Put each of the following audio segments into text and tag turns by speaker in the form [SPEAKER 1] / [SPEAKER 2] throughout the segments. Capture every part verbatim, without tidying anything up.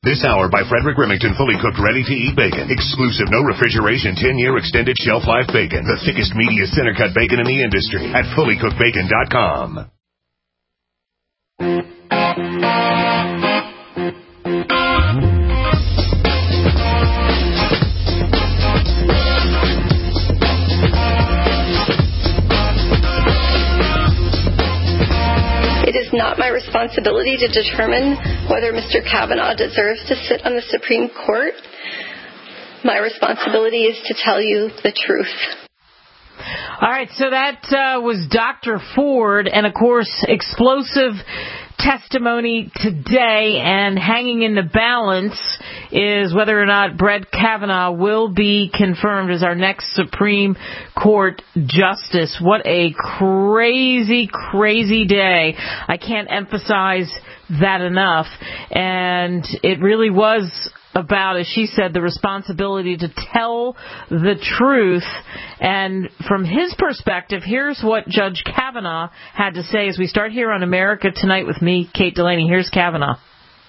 [SPEAKER 1] This hour by Frederick Remington, fully cooked, ready-to-eat bacon. Exclusive, no refrigeration, ten-year extended shelf life bacon. The thickest, meatiest center-cut bacon in the industry at fully cooked bacon dot com.
[SPEAKER 2] It is not my responsibility to determine whether Mister Kavanaugh deserves to sit on the Supreme Court. My responsibility is to tell you the truth.
[SPEAKER 3] All right, so that uh, was Doctor Ford, and of course, explosive testimony today, and hanging in the balance is whether or not Brett Kavanaugh will be confirmed as our next Supreme Court justice. What a crazy, crazy day. I can't emphasize that enough. And it really was about, as she said, the responsibility to tell the truth. And from his perspective, here's what Judge Kavanaugh had to say as we start here on America Tonight with me, Kate Delaney. Here's Kavanaugh.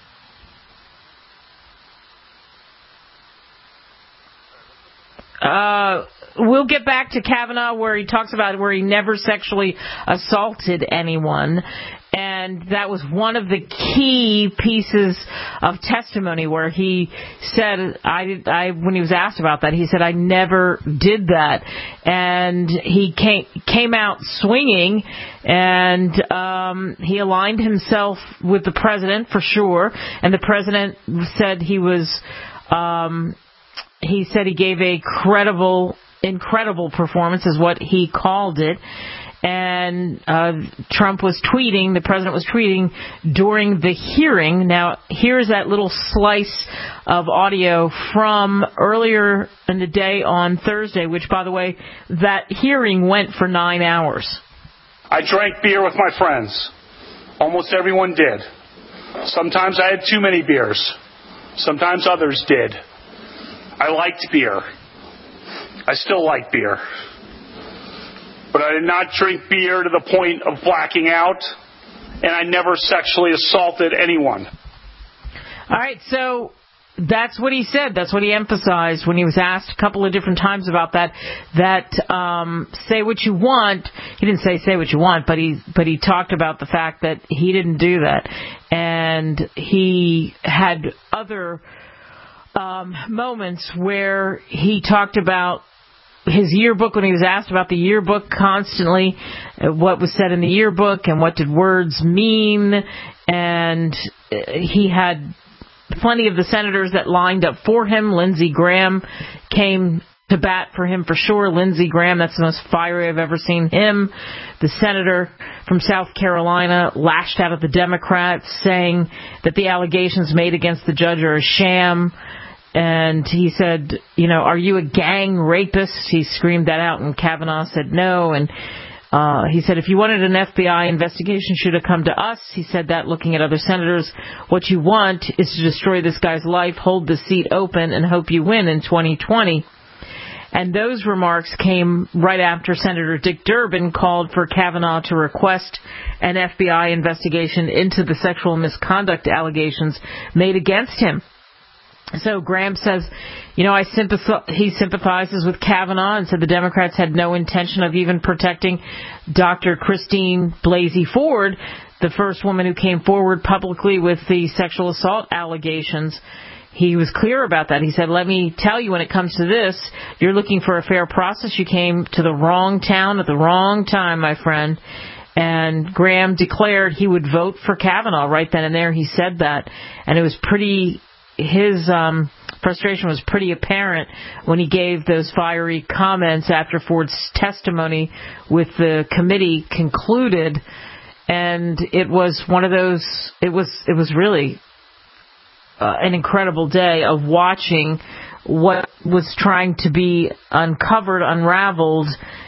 [SPEAKER 3] Uh, we'll get back to Kavanaugh where he talks about where he never sexually assaulted anyone. And that was one of the key pieces of testimony where he said, I, I, when he was asked about that, he said, I never did that. And he came, came out swinging, and um, he aligned himself with the president for sure. And the president said he was, um, he said he gave a credible, incredible performance is what he called it. And uh, Trump was tweeting, the president was tweeting during the hearing. Now, here's that little slice of audio from earlier in the day on Thursday, which, by the way, that hearing went for nine hours.
[SPEAKER 4] I drank beer with my friends. Almost everyone did. Sometimes I had too many beers. Sometimes others did. I liked beer. I still like beer. But I did not drink beer to the point of blacking out, and I never sexually assaulted anyone.
[SPEAKER 3] All right, so that's what he said. That's what he emphasized when he was asked a couple of different times about that, that um, say what you want. He didn't say say what you want, but he, but he talked about the fact that he didn't do that. And he had other um, moments where he talked about his yearbook, when he was asked about the yearbook constantly, what was said in the yearbook and what did words mean. And he had plenty of the senators that lined up for him. Lindsey Graham came to bat for him for sure. Lindsey Graham, that's the most fiery I've ever seen him. The senator from South Carolina lashed out at the Democrats, saying that the allegations made against the judge are a sham. And he said, you know, are you a gang rapist? He screamed that out, and Kavanaugh said no. And uh, he said, if you wanted an F B I investigation, should have come to us. He said that looking at other senators. What you want is to destroy this guy's life, hold the seat open, and hope you win in twenty twenty. And those remarks came right after Senator Dick Durbin called for Kavanaugh to request an F B I investigation into the sexual misconduct allegations made against him. So Graham says, you know, I sympathize, he sympathizes with Kavanaugh and said the Democrats had no intention of even protecting Doctor Christine Blasey Ford, the first woman who came forward publicly with the sexual assault allegations. He was clear about that. He said, let me tell you, when it comes to this, you're looking for a fair process. You came to the wrong town at the wrong time, my friend. And Graham declared he would vote for Kavanaugh right then and there. He said that. And it was pretty... His um, frustration was pretty apparent when he gave those fiery comments after Ford's testimony with the committee concluded. And it was one of those, it was, it was really uh, an incredible day of watching what was trying to be uncovered, unraveled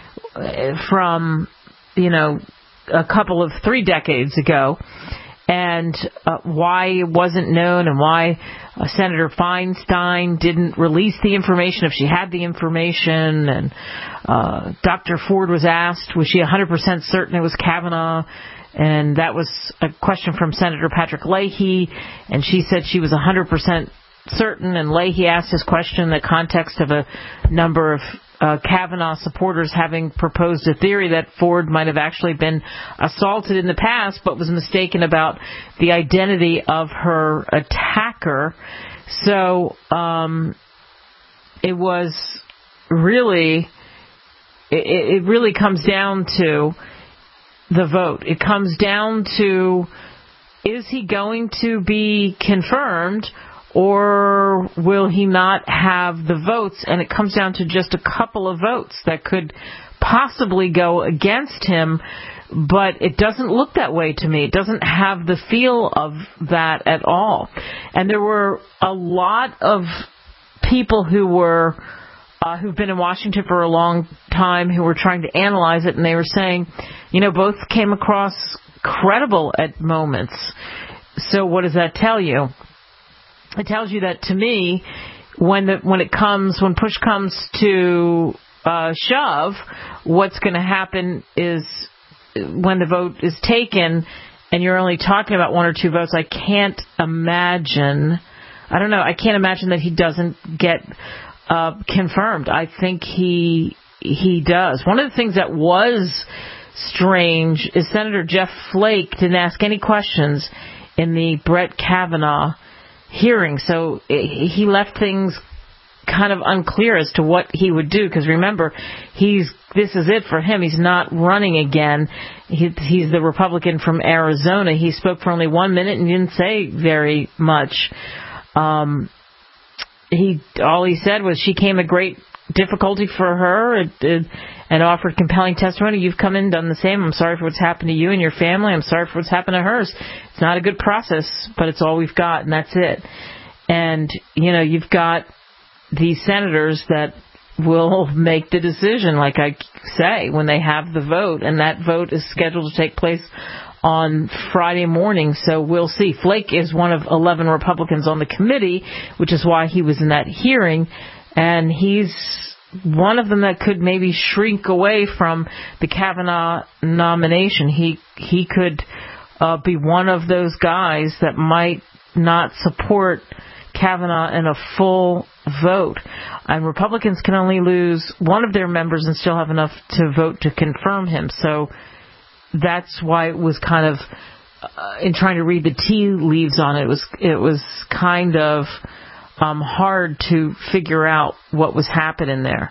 [SPEAKER 3] from, you know, a couple of three decades ago. And uh, why it wasn't known, and why uh, Senator Feinstein didn't release the information if she had the information. And uh, Doctor Ford was asked, was she one hundred percent certain it was Kavanaugh? And that was a question from Senator Patrick Leahy, and she said she was one hundred percent certain, and Leahy asked his question in the context of a number of uh, Kavanaugh supporters having proposed a theory that Ford might have actually been assaulted in the past, but was mistaken about the identity of her attacker. So um, it was really, it, it really comes down to the vote. It comes down to, is he going to be confirmed, or will he not have the votes? And it comes down to just a couple of votes that could possibly go against him, but it doesn't look that way to me. It doesn't have the feel of that at all. And there were a lot of people who were Uh, who've been in Washington for a long time, who were trying to analyze it, and they were saying, you know, both came across credible at moments. So what does that tell you? It tells you that, to me, when the, when it comes, when push comes to uh, shove, what's going to happen is when the vote is taken and you're only talking about one or two votes, I can't imagine, I don't know, I can't imagine that he doesn't get Uh, confirmed. I think he he does. One of the things that was strange is Senator Jeff Flake didn't ask any questions in the Brett Kavanaugh hearing, so it, he left things kind of unclear as to what he would do. Because remember, he's this is it for him. He's not running again. He, he's the Republican from Arizona. He spoke for only one minute and didn't say very much. Um, He all he said was she came a great difficulty for her it, it, and offered compelling testimony. You've come in and done the same. I'm sorry for what's happened to you and your family. I'm sorry for what's happened to hers. It's not a good process, but it's all we've got, and that's it. And, you know, you've got these senators that will make the decision, like I say, when they have the vote, and that vote is scheduled to take place on Friday morning, so we'll see. Flake is one of eleven Republicans on the committee, which is why he was in that hearing, and he's one of them that could maybe shrink away from the Kavanaugh nomination. He he could uh, be one of those guys that might not support Kavanaugh in a full vote. And Republicans can only lose one of their members and still have enough to vote to confirm him. So that's why it was kind of, uh, in trying to read the tea leaves on it, it was it was kind of um, hard to figure out what was happening there.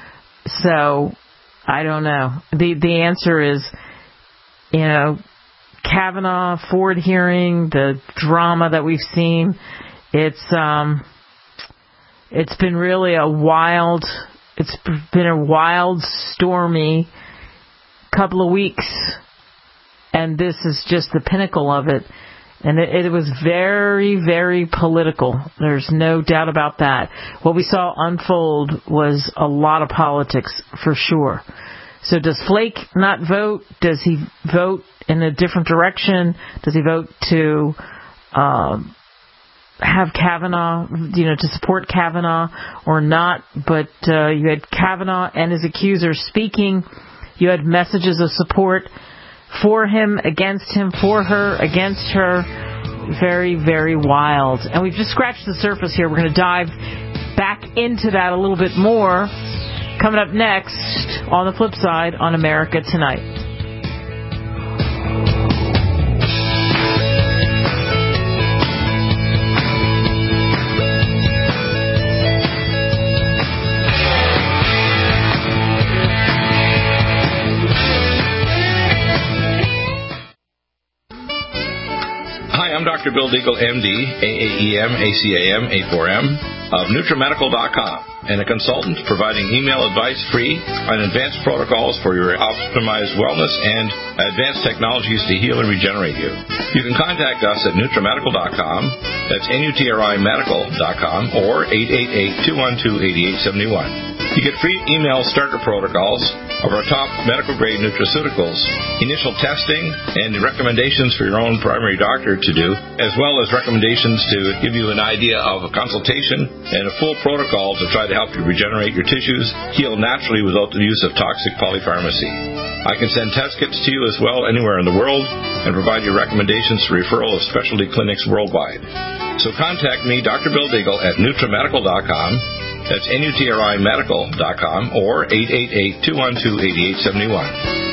[SPEAKER 3] So I don't know. The the answer is, you know, Kavanaugh, Ford hearing, the drama that we've seen. It's um, it's been really a wild. It's been a wild, stormy couple of weeks. And this is just the pinnacle of it. And it, it was very, very political. There's no doubt about that. What we saw unfold was a lot of politics, for sure. So does Flake not vote? Does he vote in a different direction? Does he vote to um, have Kavanaugh, you know, to support Kavanaugh or not? But uh, you had Kavanaugh and his accusers speaking. You had messages of support for him, against him, for her, against her. Very, very wild. And we've just scratched the surface here. We're going to dive back into that a little bit more coming up next on the flip side on America Tonight.
[SPEAKER 5] I'm Doctor Bill Deagle, M D, A A E M, A C A M, A four M, of NutriMedical dot com, and a consultant providing email advice free on advanced protocols for your optimized wellness and advanced technologies to heal and regenerate you. You can contact us at NutriMedical dot com, that's N U T R I Medical dot com, or eight eight eight, two one two, eight eight seven one. You get free email starter protocols of our top medical-grade nutraceuticals, initial testing, and recommendations for your own primary doctor to do, as well as recommendations to give you an idea of a consultation and a full protocol to try to help you regenerate your tissues, heal naturally without the use of toxic polypharmacy. I can send test kits to you as well anywhere in the world and provide you recommendations for referral of specialty clinics worldwide. So contact me, Doctor Bill Deagle, at NutriMedical dot com. That's N U T R I medical dot com or eight eight eight, two one two, eight eight seven one.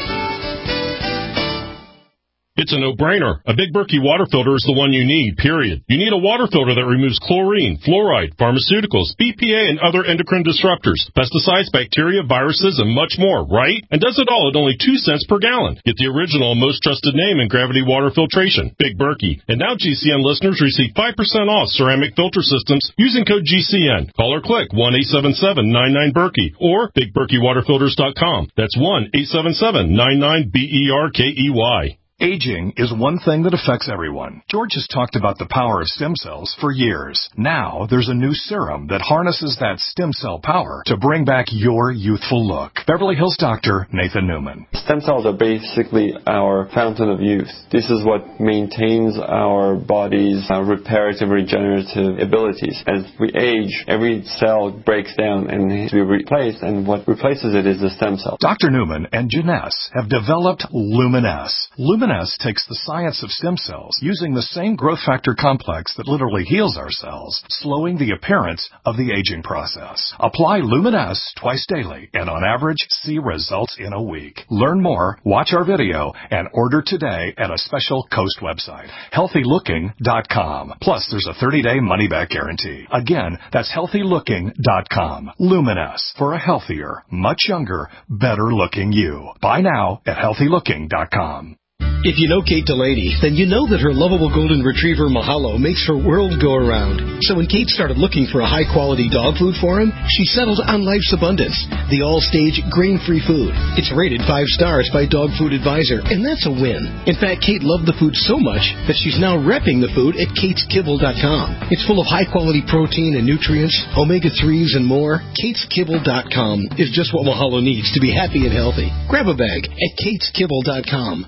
[SPEAKER 6] It's a no-brainer. A Big Berkey water filter is the one you need, period. You need a water filter that removes chlorine, fluoride, pharmaceuticals, B P A, and other endocrine disruptors, pesticides, bacteria, viruses, and much more, right? And does it all at only two cents per gallon. Get the original, most trusted name in gravity water filtration, Big Berkey. And now G C N listeners receive five percent off ceramic filter systems using code G C N. Call or click one eight seven seven, nine nine, Berkey or big berkey water filters dot com. That's one eight seven seven, nine nine, B E R K E Y.
[SPEAKER 7] Aging is one thing that affects everyone. George has talked about the power of stem cells for years. Now, there's a new serum that harnesses that stem cell power to bring back your youthful look. Beverly Hills doctor Nathan Newman.
[SPEAKER 8] Stem cells are basically our fountain of youth. This is what maintains our body's uh, reparative, regenerative abilities. As we age, every cell breaks down and needs to be replaced, and what replaces it is the stem cell.
[SPEAKER 7] Doctor Newman and Janess have developed Luminesce. Luminesce takes the science of stem cells using the same growth factor complex that literally heals our cells, slowing the appearance of the aging process. Apply Luminesce twice daily and on average see results in a week. Learn more, watch our video, and order today at a special Coast website, healthy looking dot com. Plus, there's a thirty-day money-back guarantee. Again, that's healthy looking dot com. Luminesce, for a healthier, much younger, better-looking you. Buy now at healthy looking dot com.
[SPEAKER 9] If you know Kate Delaney, then you know that her lovable golden retriever Mahalo makes her world go around. So when Kate started looking for a high-quality dog food for him, she settled on Life's Abundance, the all-stage grain-free food. It's rated five stars by Dog Food Advisor, and that's a win. In fact, Kate loved the food so much that she's now repping the food at kates kibble dot com. It's full of high-quality protein and nutrients, omega threes, and more. kates kibble dot com is just what Mahalo needs to be happy and healthy. Grab a bag at kates kibble dot com.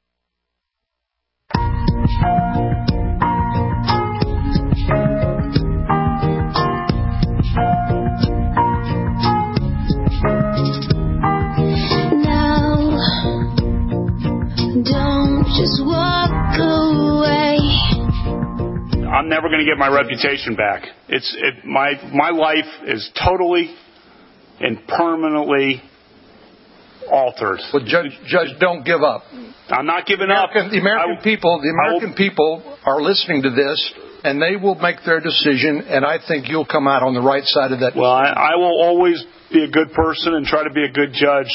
[SPEAKER 10] Just walk away.
[SPEAKER 4] I'm never going to get my reputation back. It's it, my my life is totally and permanently altered.
[SPEAKER 11] Well, Judge, Judge, don't give up.
[SPEAKER 4] I'm not giving
[SPEAKER 11] American,
[SPEAKER 4] up.
[SPEAKER 11] The American
[SPEAKER 4] I,
[SPEAKER 11] people, the American
[SPEAKER 4] will,
[SPEAKER 11] people are listening to this, and they will make their decision. And I think you'll come out on the right side of that.
[SPEAKER 4] Well, I, I will always be a good person and try to be a good judge.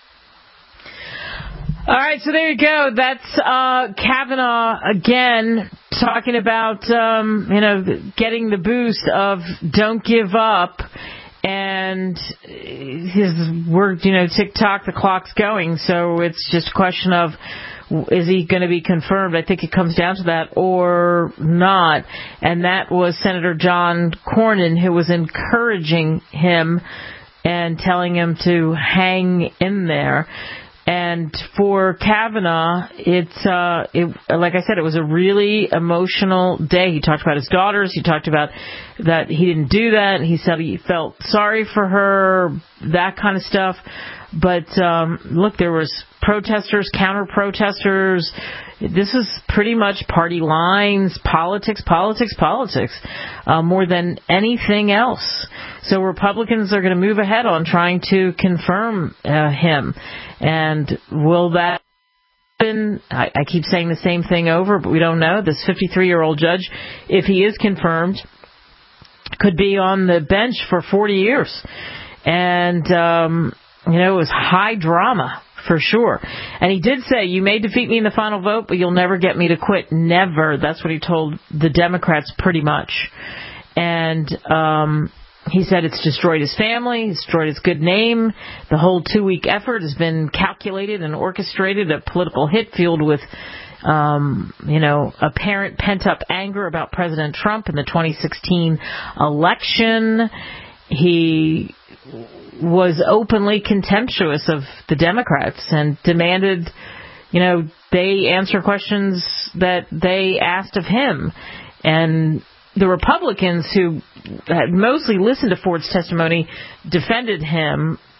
[SPEAKER 3] All right, so there you go. That's uh, Kavanaugh again talking about, um, you know, getting the boost of don't give up. And his word, you know, tick-tock, the clock's going. So it's just a question of, is he going to be confirmed? I think it comes down to that or not. And that was Senator John Cornyn, who was encouraging him and telling him to hang in there. And for Kavanaugh, it's, uh, it, like I said, it was a really emotional day. He talked about his daughters. He talked about that he didn't do that. He said he felt sorry for her, that kind of stuff. But, um, look, there was protesters, counter-protesters. This is pretty much party lines, politics, politics, politics, uh, more than anything else. So Republicans are going to move ahead on trying to confirm uh, him. And will that happen? I, I keep saying the same thing over, but we don't know. This fifty-three-year-old judge, if he is confirmed, could be on the bench for forty years. And, um, you know, it was high drama for sure. And he did say, you may defeat me in the final vote, but you'll never get me to quit. Never. That's what he told the Democrats pretty much. And um, he said it's destroyed his family, destroyed his good name. The whole two-week effort has been calculated and orchestrated, a political hit fueled with, um, you know, apparent pent-up anger about President Trump in the twenty sixteen election. He was openly contemptuous of the Democrats and demanded, you know, they answer questions that they asked of him. And the Republicans who had mostly listened to Ford's testimony defended him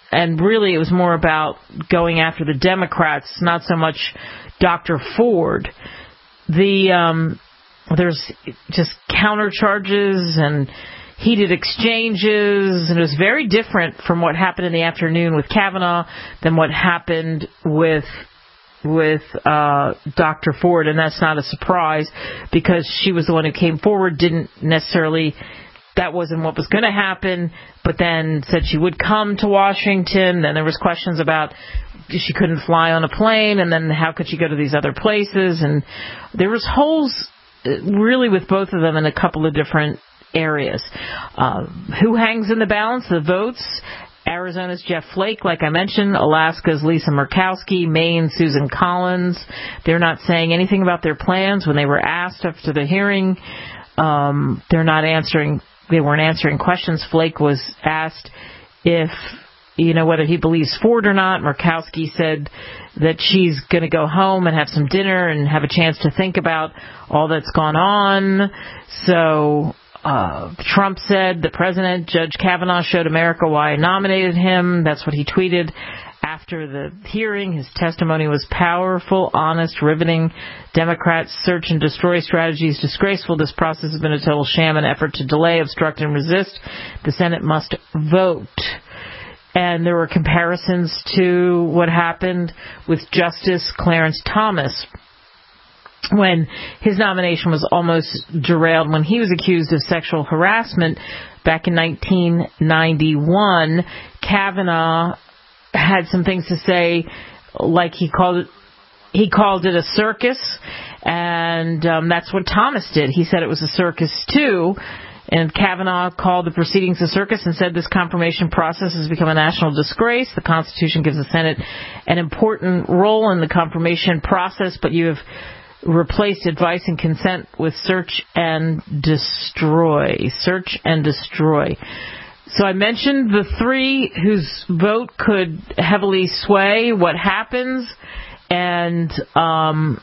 [SPEAKER 3] and really it was more about going after the Democrats, not so much Doctor Ford. The um, there's just counter charges and heated exchanges, and it was very different from what happened in the afternoon with Kavanaugh than what happened with with uh, Doctor Ford, and that's not a surprise because she was the one who came forward, didn't necessarily, that wasn't what was going to happen, but then said she would come to Washington. Then there was questions about she couldn't fly on a plane, and then how could she go to these other places, and there was holes really with both of them in a couple of different areas. Uh, who hangs in the balance? The votes. Arizona's Jeff Flake, like I mentioned. Alaska's Lisa Murkowski. Maine, Susan Collins. They're not saying anything about their plans. When they were asked after the hearing, um, they're not answering. They weren't answering questions. Flake was asked if, you know, whether he believes Ford or not. Murkowski said that she's going to go home and have some dinner and have a chance to think about all that's gone on. So Uh, Trump said the president, Judge Kavanaugh, showed America why I nominated him. That's what he tweeted after the hearing. His testimony was powerful, honest, riveting. Democrats' search and destroy strategy is disgraceful. This process has been a total sham, an effort to delay, obstruct, and resist. The Senate must vote. And there were comparisons to what happened with Justice Clarence Thomas, when his nomination was almost derailed when he was accused of sexual harassment back in nineteen ninety-one. Kavanaugh had some things to say, like he called it, he called it a circus, and um, that's what Thomas did. He said it was a circus too, and Kavanaugh called the proceedings a circus and said this confirmation process has become a national disgrace. The Constitution gives the Senate an important role in the confirmation process, but you have replaced advice and consent with search and destroy. Search and destroy. So I mentioned the three whose vote could heavily sway what happens. And, um,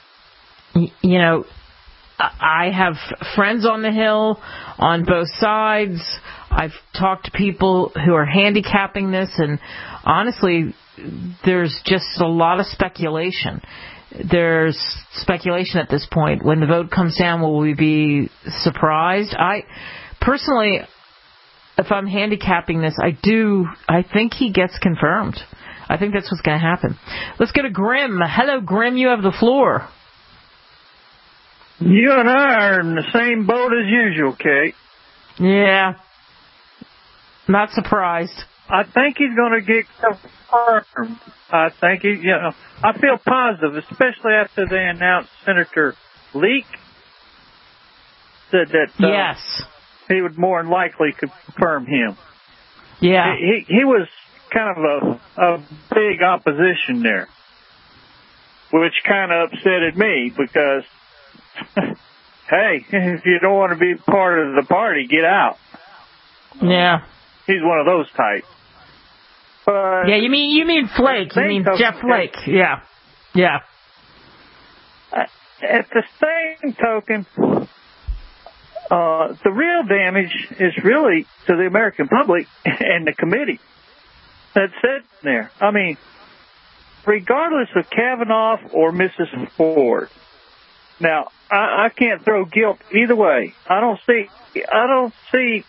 [SPEAKER 3] you know, I have friends on the Hill on both sides. I've talked to people who are handicapping this, and honestly, there's just a lot of speculation. There's speculation at this point. When the vote comes down, will we be surprised? I personally, if I'm handicapping this, I do, I think he gets confirmed. I think that's what's going to happen. Let's go to Grim. Hello, Grim. You have the floor.
[SPEAKER 12] You and I are in the same boat as usual, Kate.
[SPEAKER 3] Yeah. Not surprised.
[SPEAKER 12] I think he's going to get confirmed. I think he, you know, I feel positive, especially after they announced Senator Leak said that uh,
[SPEAKER 3] yes,
[SPEAKER 12] he would more than likely confirm him.
[SPEAKER 3] Yeah,
[SPEAKER 12] he he, he was kind of a, a big opposition there, which kind of upsetted me because, hey, if you don't want to be part of the party, get out.
[SPEAKER 3] Yeah,
[SPEAKER 12] he's one of those types. But
[SPEAKER 3] yeah, you mean you mean Flake? You mean Jeff Flake? Yeah, yeah.
[SPEAKER 12] At the same token, uh, the real damage is really to the American public and the committee that's sitting there. I mean, regardless of Kavanaugh or Missus Ford. Now, I, I can't throw guilt either way. I don't see. I don't see.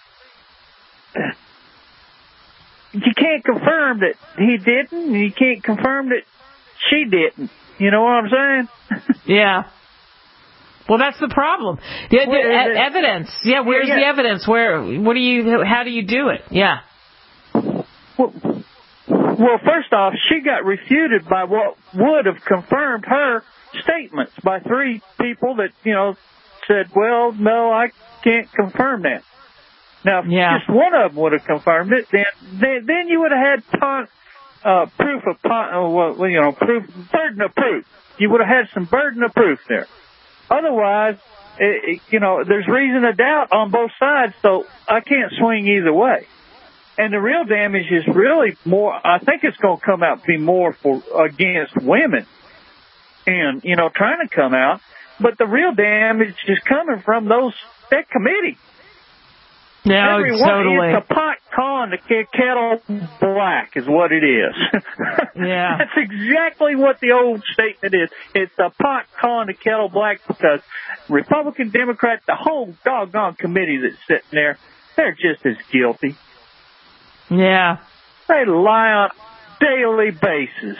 [SPEAKER 12] You can't confirm that he didn't. You can't confirm that she didn't. You know what I'm saying?
[SPEAKER 3] Yeah. Well, that's the problem. The, the e- evidence. Yeah, where's yeah, yeah. the evidence? Where? What do you? How do you do it? Yeah.
[SPEAKER 12] Well, well, first off, she got refuted by what would have confirmed her statements by three people that, you know, said, well, no, I can't confirm that. Now, if yeah. just one of them would have confirmed it, then then, then you would have had pon, uh, proof of, pon, uh, well, you know, proof, burden of proof. You would have had some burden of proof there. Otherwise, it, it, you know, there's reason to doubt on both sides, so I can't swing either way. And the real damage is really more, I think it's going to come out to be more for against women and, you know, trying to come out. But the real damage is coming from those, that committee.
[SPEAKER 3] No,
[SPEAKER 12] Every
[SPEAKER 3] totally.
[SPEAKER 12] One, it's a pot calling the kettle black is what it is.
[SPEAKER 3] Yeah.
[SPEAKER 12] That's exactly what the old statement is. It's a pot calling the kettle black because Republican, Democrat, the whole doggone committee that's sitting there, they're just as guilty.
[SPEAKER 3] Yeah.
[SPEAKER 12] They lie on a daily basis.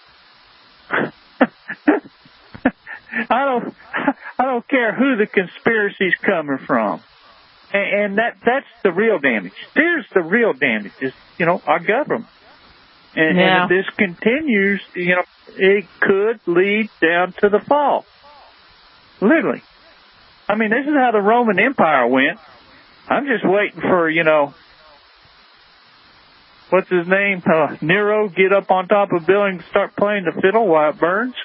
[SPEAKER 12] I don't, I don't care who the conspiracy's coming from, and, and that that's the real damage. There's the real damage. Is you know our government, and,
[SPEAKER 3] yeah.
[SPEAKER 12] and if this continues, you know it could lead down to the fall. Literally, I mean this is how the Roman Empire went. I'm just waiting for you know. What's his name? Uh, Nero, get up on top of a building and start playing the fiddle while it burns.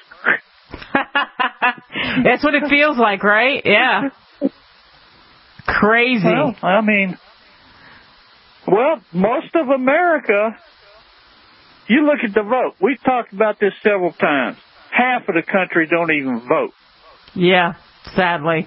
[SPEAKER 3] That's what it feels like, right? Yeah. Crazy.
[SPEAKER 12] Well, I mean, well, most of America, you look at the vote. We've talked about this several times. Half of the country don't even vote.
[SPEAKER 3] Yeah, sadly.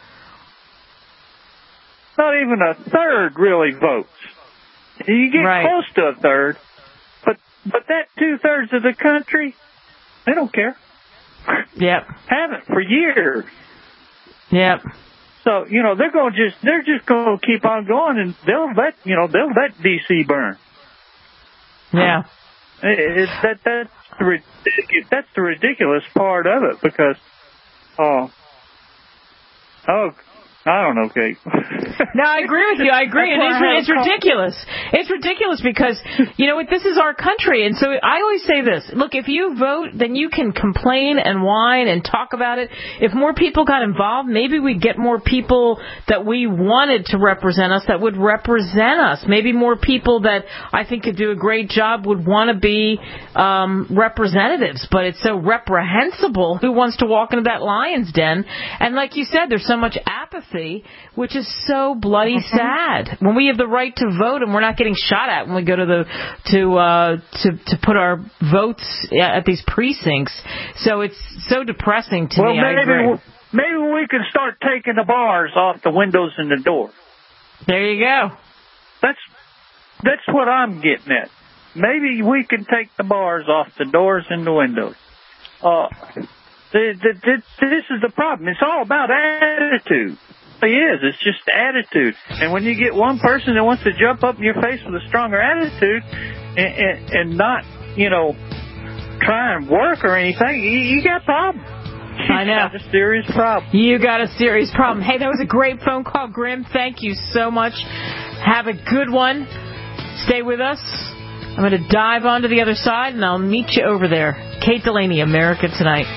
[SPEAKER 12] Not even a third really votes. You get
[SPEAKER 3] right.
[SPEAKER 12] close to a third, but but that two-thirds of the country, they don't care.
[SPEAKER 3] Yep.
[SPEAKER 12] Haven't for years.
[SPEAKER 3] Yep.
[SPEAKER 12] So, you know, they're going to just, they're just going to keep on going and they'll let, you know, they'll let D C burn.
[SPEAKER 3] Yeah.
[SPEAKER 12] It, it, that, that's, the, ridiculous, that's the ridiculous part of it because, oh, oh, I don't know, Kate.
[SPEAKER 3] No, I agree with you. I agree. And it's, it's ridiculous. It's ridiculous because, you know what, this is our country. And so I always say this. Look, if you vote, then you can complain and whine and talk about it. If more people got involved, maybe we'd get more people that we wanted to represent us that would represent us. Maybe more people that I think could do a great job would want to be um, representatives. But it's so reprehensible. Who wants to walk into that lion's den? And like you said, there's so much apathy, which is so bloody mm-hmm. sad. When we have the right to vote and we're not getting shot at when we go to the to uh, to to put our votes at these precincts, so it's so depressing to
[SPEAKER 12] well,
[SPEAKER 3] me.
[SPEAKER 12] Maybe,
[SPEAKER 3] I agree.
[SPEAKER 12] Maybe we can start taking the bars off the windows and the door.
[SPEAKER 3] There you go.
[SPEAKER 12] That's that's what I'm getting at. Maybe we can take the bars off the doors and the windows. Uh, the, the, the, this is the problem. It's all about attitude. It is. It's just attitude. And when you get one person that wants to jump up in your face with a stronger attitude and, and, and not, you know, try and work or anything, you, you got a problem. You
[SPEAKER 3] I know.
[SPEAKER 12] got a serious problem.
[SPEAKER 3] You got a serious problem. Hey, that was a great phone call, Grim. Thank you so much. Have a good one. Stay with us. I'm going to dive onto the other side, and I'll meet you over there. Kate Delaney, America Tonight.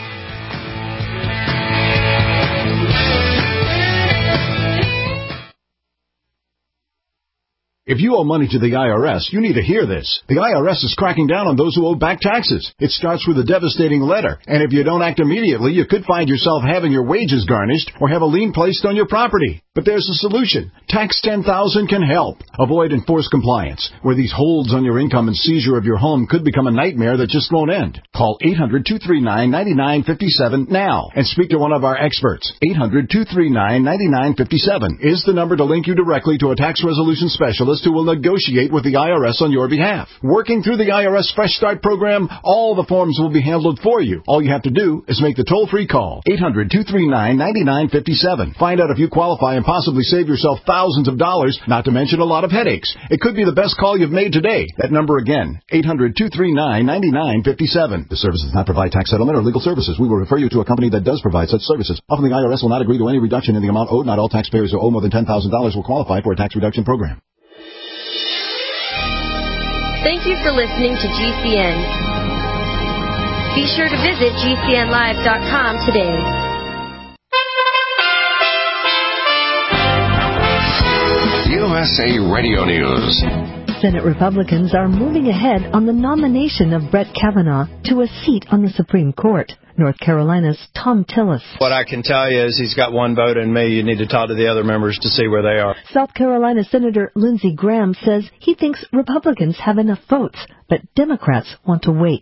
[SPEAKER 13] If you owe money to the I R S, you need to hear this. The I R S is cracking down on those who owe back taxes. It starts with a devastating letter, and if you don't act immediately, you could find yourself having your wages garnished or have a lien placed on your property. But there's a solution. Tax ten thousand can help. Avoid enforced compliance, where these holds on your income and seizure of your home could become a nightmare that just won't end. Call eight hundred, two three nine, nine nine five seven now and speak to one of our experts. eight hundred, two three nine, nine nine five seven is the number to link you directly to a tax resolution specialist who will negotiate with the I R S on your behalf. Working through the I R S Fresh Start program, all the forms will be handled for you. All you have to do is make the toll-free call. eight hundred, two three nine, nine nine five seven. Find out if you qualify and possibly save yourself thousands of dollars, not to mention a lot of headaches. It could be the best call you've made today. That number again, eight hundred, two three nine, nine nine five seven. The service does not provide tax settlement or legal services. We will refer you to a company that does provide such services. Often the I R S will not agree to any reduction in the amount owed. Not all taxpayers who owe more than ten thousand dollars will qualify for a tax reduction program.
[SPEAKER 14] Thank you for listening to G C N. Be sure to visit G C N live dot com today.
[SPEAKER 1] U S A Radio News.
[SPEAKER 15] Senate Republicans are moving ahead on the nomination of Brett Kavanaugh to a seat on the Supreme Court. North Carolina's Tom Tillis.
[SPEAKER 16] What I can tell you is he's got one vote in me. You need to talk to the other members to see where they are.
[SPEAKER 15] South Carolina Senator Lindsey Graham says he thinks Republicans have enough votes, but Democrats want to wait.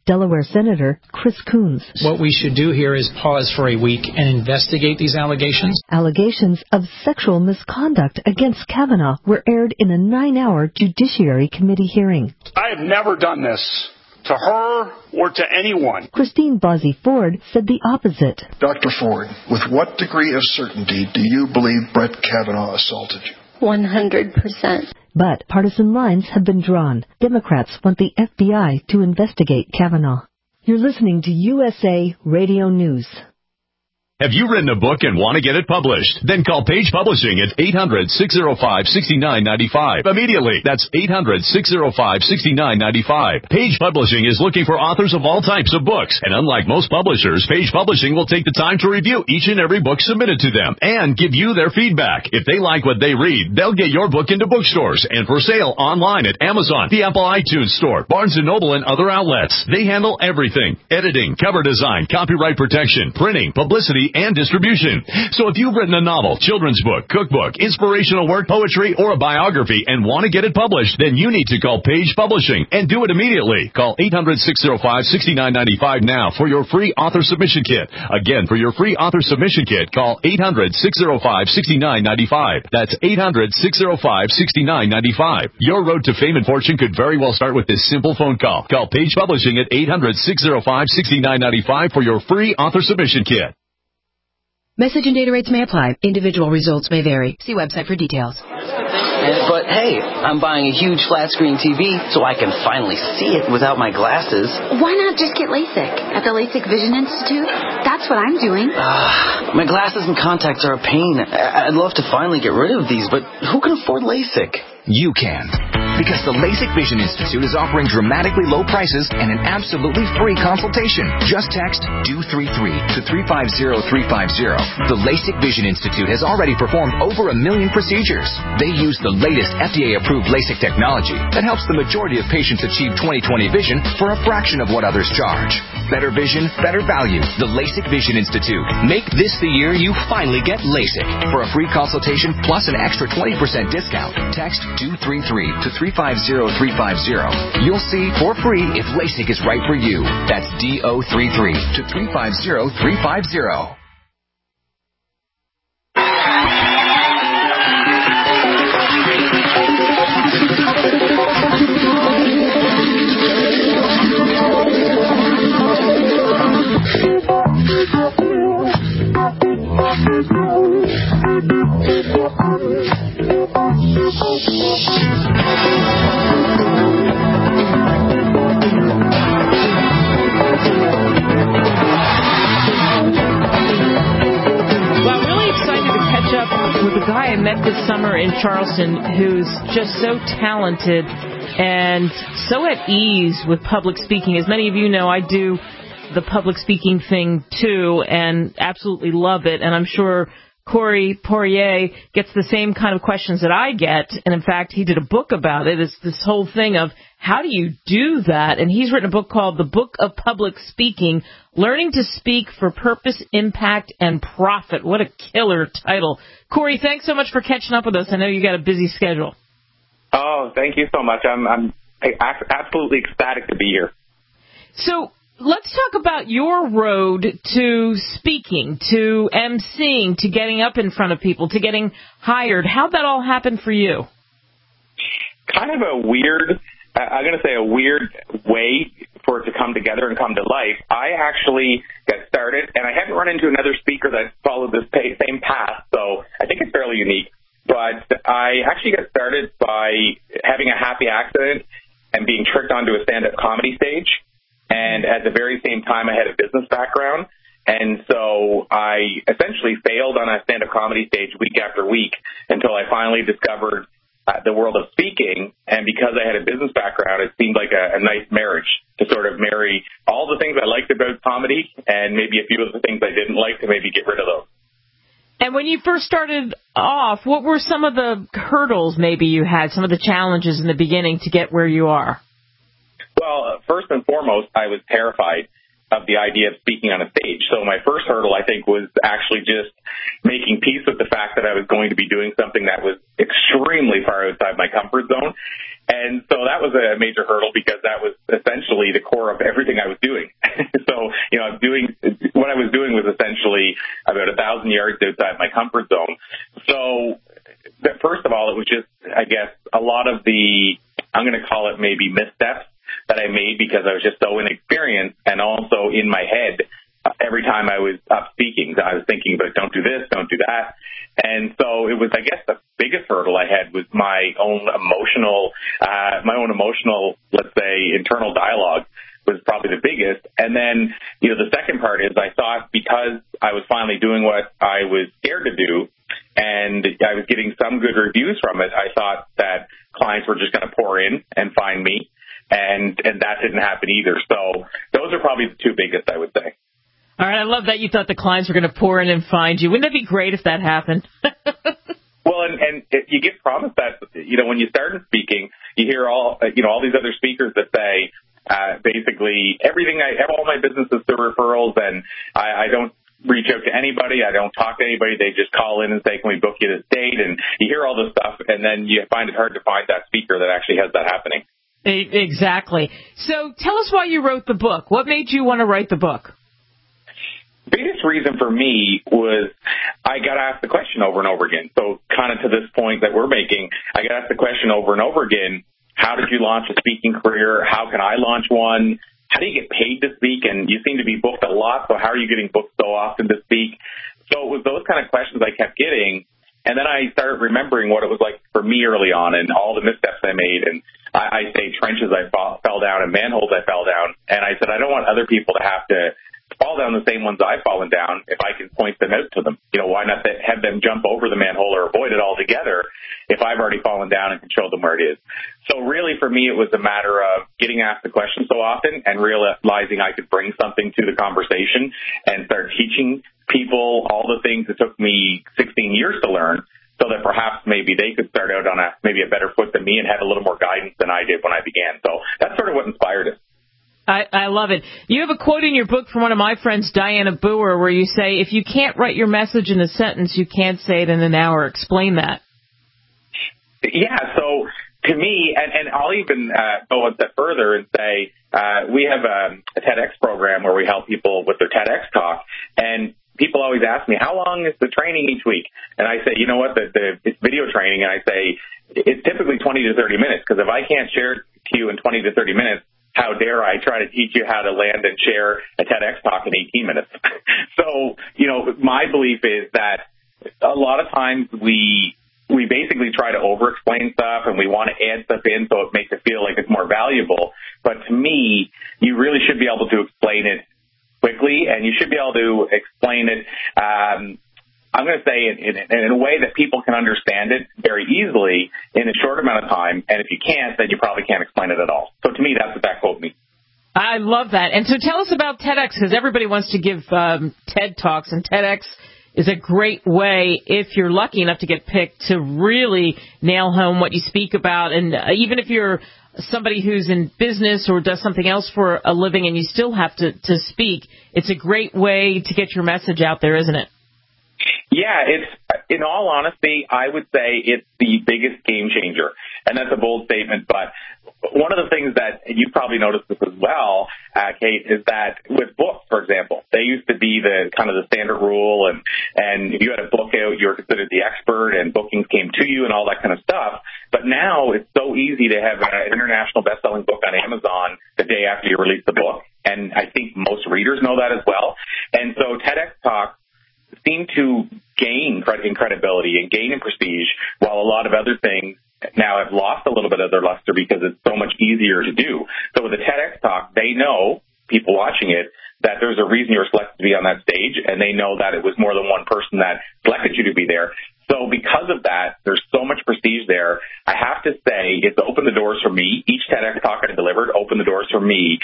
[SPEAKER 15] Delaware Senator Chris Coons.
[SPEAKER 17] What we should do here is pause for a week and investigate these allegations.
[SPEAKER 15] Allegations of sexual misconduct against Kavanaugh were aired in a nine-hour Judiciary Committee hearing.
[SPEAKER 4] I have never done this to her or to anyone.
[SPEAKER 15] Christine Blasey Ford said the opposite.
[SPEAKER 18] Doctor Ford, with what degree of certainty do you believe Brett Kavanaugh assaulted you?
[SPEAKER 2] one hundred percent.
[SPEAKER 15] But partisan lines have been drawn. Democrats want the F B I to investigate Kavanaugh. You're listening to U S A Radio News.
[SPEAKER 19] Have you written a book and want to get it published? Then call Page Publishing at eight hundred, six oh five, six nine nine five. Immediately. That's eight hundred, six oh five, six nine nine five. Page Publishing is looking for authors of all types of books. And unlike most publishers, Page Publishing will take the time to review each and every book submitted to them and give you their feedback. If they like what they read, they'll get your book into bookstores and for sale online at Amazon, the Apple iTunes Store, Barnes and Noble, and other outlets. They handle everything: editing, cover design, copyright protection, printing, publicity, and distribution. So if you've written a novel, children's book, cookbook, inspirational work, poetry, or a biography and want to get it published, then you need to call Page Publishing and do it immediately. Call eight hundred, six oh five, six nine nine five now for your free author submission kit. Again, for your free author submission kit, call eight hundred, six oh five, six nine nine five. That's eight hundred, six oh five, six nine nine five. Your road to fame and fortune could very well start with this simple phone call. Call Page Publishing at eight hundred, six oh five, six nine nine five for your free author submission kit.
[SPEAKER 20] Message and data rates may apply. Individual results may vary. See website for details.
[SPEAKER 21] But hey, I'm buying a huge flat screen T V so I can finally see it without my glasses.
[SPEAKER 22] Why not just get LASIK at the LASIK Vision Institute? That's what I'm doing.
[SPEAKER 21] Uh, my glasses and contacts are a pain. I'd love to finally get rid of these, but who can afford LASIK?
[SPEAKER 23] You can. Because the LASIK Vision Institute is offering dramatically low prices and an absolutely free consultation. Just text D O three three to three five zero three five zero. The LASIK Vision Institute has already performed over a million procedures. They use the latest F D A-approved LASIK technology that helps the majority of patients achieve twenty twenty vision for a fraction of what others charge. Better vision, better value. The LASIK Vision Institute. Make this the year you finally get LASIK. For a free consultation plus an extra twenty percent discount, text D O three three to three five zero three five zero. You'll see for free if LASIK is right for you. That's D O three three to three five zero three five zero.
[SPEAKER 3] With a guy I met this summer in Charleston who's just so talented and so at ease with public speaking. As many of you know, I do the public speaking thing too and absolutely love it. And I'm sure Corey Poirier gets the same kind of questions that I get. And in fact, he did a book about it. It's this whole thing of how do you do that? And he's written a book called The Book of Public Speaking, Learning to Speak for Purpose, Impact, and Profit. What a killer title. Corey, thanks so much for catching up with us. I know you got a busy schedule.
[SPEAKER 24] Oh, thank you so much. I'm, I'm absolutely ecstatic to be here.
[SPEAKER 3] So let's talk about your road to speaking, to emceeing, to getting up in front of people, to getting hired. How'd that all happen for you?
[SPEAKER 24] Kind of a weird, I'm going to say a weird way for it to come together and come to life. I actually got started, and I hadn't run into another speaker that followed this same path, so I think it's fairly unique. But I actually got started by having a happy accident and being tricked onto a stand-up comedy stage. And at the very same time, I had a business background. And so I essentially failed on a stand-up comedy stage week after week until I finally discovered uh, the world of speaking. And because I had a business background, it seemed like a, a nice marriage to sort of marry all the things I liked about comedy and maybe a few of the things I didn't like to maybe get rid of those.
[SPEAKER 3] And when you first started off, what were some of the hurdles maybe you had, some of the challenges in the beginning to get where you are?
[SPEAKER 24] Well, first and foremost, I was terrified of the idea of speaking on a stage. So my first hurdle, I think, was actually just making peace with the fact that I was going to be doing something that was extremely far outside my comfort zone. And so so that was a major hurdle because that was essentially the core of everything I was doing. So, you know, doing what I was doing was essentially about a thousand yards outside my comfort zone. So, but first of all, it was just, I guess, a lot of the, I'm going to call it maybe missteps that I made because I was just so inexperienced, and also in my head, every time I was up speaking, I was thinking about don't do this, don't do that. And so it was, I guess, the biggest hurdle I had was my own emotional, uh, my own emotional, let's say, internal dialogue was probably the biggest. And then, you know, the second part is I thought because I was finally doing what I was scared to do and I was getting some good reviews from it, I thought that clients were just going to pour in and find me. And, and that didn't happen either. So those are probably the two biggest, I would say.
[SPEAKER 3] All right, I love that you thought the clients were going to pour in and find you. Wouldn't that be great if that happened?
[SPEAKER 24] Well, and, and it, you get promised that, you know, when you start speaking, you hear all, you know, all these other speakers that say, uh, basically everything I have, all my business is through referrals, and I, I don't reach out to anybody. I don't talk to anybody. They just call in and say, can we book you this date? And you hear all this stuff, and then you find it hard to find that speaker that actually has that happening.
[SPEAKER 3] Exactly. So tell us why you wrote the book. What made you want to write the book?
[SPEAKER 24] The biggest reason for me was I got asked the question over and over again. So kind of to this point that we're making, I got asked the question over and over again, how did you launch a speaking career? How can I launch one? How do you get paid to speak? And you seem to be booked a lot, so how are you getting booked so often to speak? So it was those kind of questions I kept getting. And then I started remembering what it was like for me early on and all the missteps I made. And I, I say trenches I fall, fell down and manholes I fell down. And I said, I don't want other people to have to fall down the same ones I've fallen down if I can point them out to them. You know, why not have them jump over the manhole or avoid it altogether if I've already fallen down and can show them where it is? So really for me, it was a matter of getting asked the question so often and realizing I could bring something to the conversation and start teaching people all the things that took me sixteen years to learn, so that perhaps maybe they could start out on a maybe a better foot than me and had a little more guidance than I did when I began. So that's sort of what inspired it.
[SPEAKER 3] I, I love it. You have a quote in your book from one of my friends, Diana Boer, where you say, if you can't write your message in a sentence, you can't say it in an hour. Explain that.
[SPEAKER 24] Yeah, so to me, and, and I'll even uh, go one step further and say, uh, we have a, a TEDx program where we help people with their TEDx talk, and people always ask me, how long is the training each week? And I say, you know what, the, the, it's video training, and I say, it's typically twenty to thirty minutes, because if I can't share it to you in twenty to thirty minutes, how dare I try to teach you how to land and share a TEDx talk in eighteen minutes? So, you know, my belief is that a lot of times we we basically try to over-explain stuff and we want to add stuff in so it makes it feel like it's more valuable. But to me, you really should be able to explain it quickly, and you should be able to explain it, um, I'm going to say, in, in, in a way that people can understand it very easily in a short amount of time. And if you can't, then you probably can't explain it at all. So to me, that's what that quote means.
[SPEAKER 3] I love that. And so tell us about TEDx, because everybody wants to give um, TED Talks, and TEDx is a great way, if you're lucky enough to get picked, to really nail home what you speak about. And uh, even if you're somebody who's in business or does something else for a living and you still have to, to speak, it's a great way to get your message out there, isn't it?
[SPEAKER 24] Yeah, it's, in all honesty, I would say it's the biggest game changer. And that's a bold statement, but one of the things that you probably noticed this as well, uh, Kate, is that with books, for example, they used to be the kind of the standard rule, and, and if you had a book out, you were considered the expert, and bookings came to you and all that kind of stuff. But now it's so easy to have an international best-selling book on Amazon the day after you release the book, and I think most readers know that as well. And so TEDx Talk seem to gain in credibility and gain in prestige, while a lot of other things now have lost a little bit of their luster because it's so much easier to do. So with the TEDx Talk, they know, people watching it, that there's a reason you were selected to be on that stage, and they know that it was more than one person that selected you to be there. So because of that, there's so much prestige there. I have to say, it's opened the doors for me. Each TEDx Talk I delivered opened the doors for me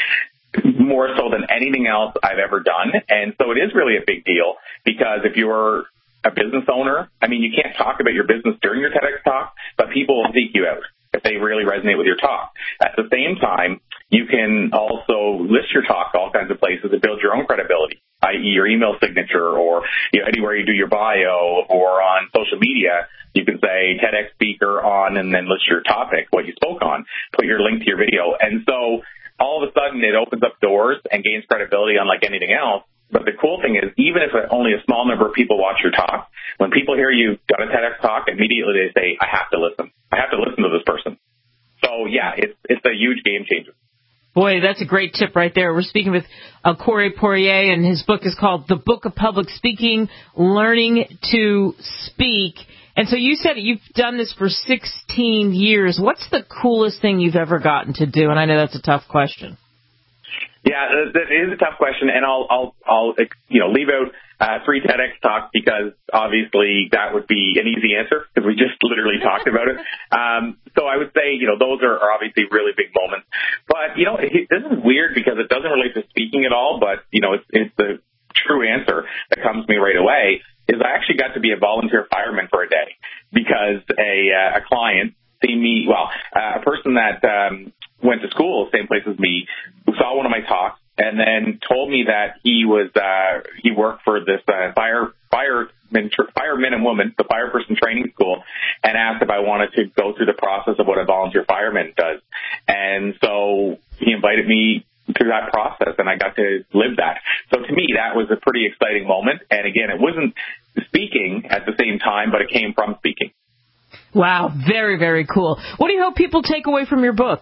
[SPEAKER 24] more so than anything else I've ever done. And so it is really a big deal, because if you're a business owner, I mean, you can't talk about your business during your TEDx Talk, but people will seek you out if they really resonate with your talk. At the same time, you can also list your talk to all kinds of places to build your own credibility, that is your email signature, or you know, anywhere you do your bio or on social media. You can say TEDx speaker on and then list your topic, what you spoke on, put your link to your video. And so all of a sudden it opens up doors and gains credibility unlike anything else. But the cool thing is, even if only a small number of people watch your talk, when people hear you got a TEDx talk, immediately they say, I have to listen. I have to listen to this person. So, yeah, it's it's a huge game changer.
[SPEAKER 3] Boy, that's a great tip right there. We're speaking with uh, Corey Poirier, and his book is called The Book of Public Speaking, Learning to Speak. And so you said you've done this for sixteen years. What's the coolest thing you've ever gotten to do? And I know that's a tough question.
[SPEAKER 24] Yeah, that is a tough question, and I'll, I'll, I'll, you know, leave out uh, three TEDx talks because obviously that would be an easy answer because we just literally talked about it. Um, so I would say, you know, those are, are obviously really big moments. But, you know, it, this is weird because it doesn't relate to speaking at all, but, you know, it's, it's the true answer that comes to me right away is I actually got to be a volunteer fireman for a day because a, uh, a client see me, well, uh, a person that um, went to school, same place as me, who saw one of my talks and then told me that he was uh, he worked for this uh, fire fireman firemen and women, the fire person training school, and asked if I wanted to go through the process of what a volunteer fireman does. And so he invited me through that process, and I got to live that. So to me, that was a pretty exciting moment. And again, it wasn't speaking at the same time, but it came from speaking.
[SPEAKER 3] Wow, very, very cool. What do you hope people take away from your book?